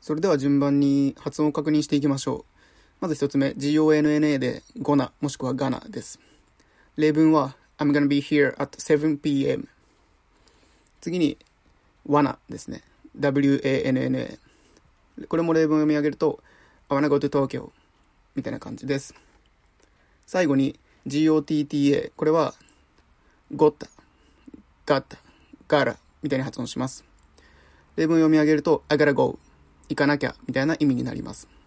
それでは順番に発音を確認していきましょう。まず一つ目、GONNA でgonnaもしくは gonna です。例文は I'm gonna be here at 7pm。次に wanna ですね。WANNA。これも例文を読み上げると I wanna go to Tokyo みたいな感じです。最後に GOTTA。これは gotta、gotta、gotta みたいに発音します。例文を読み上げると I gotta go。行かなきゃみたいな意味になります。